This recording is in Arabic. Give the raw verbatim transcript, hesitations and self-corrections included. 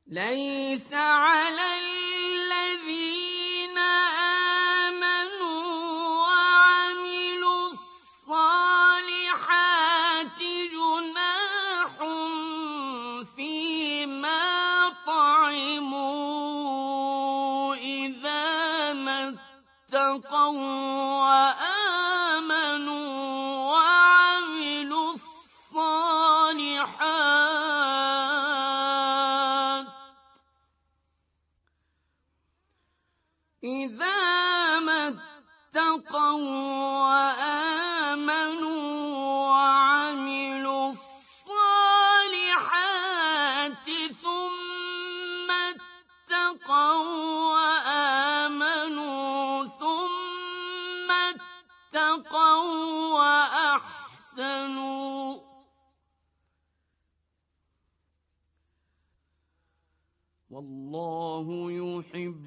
ليس على الذين آمنوا وعملوا الصالحات جناح فيما طعموا إذا ما اتقوا وآمنوا وعملوا الصالحات إذا ما اتقوا وآمنوا وعملوا الصالحات ثم اتقوا وآمنوا ثم اتقوا وأحسنوا والله يحب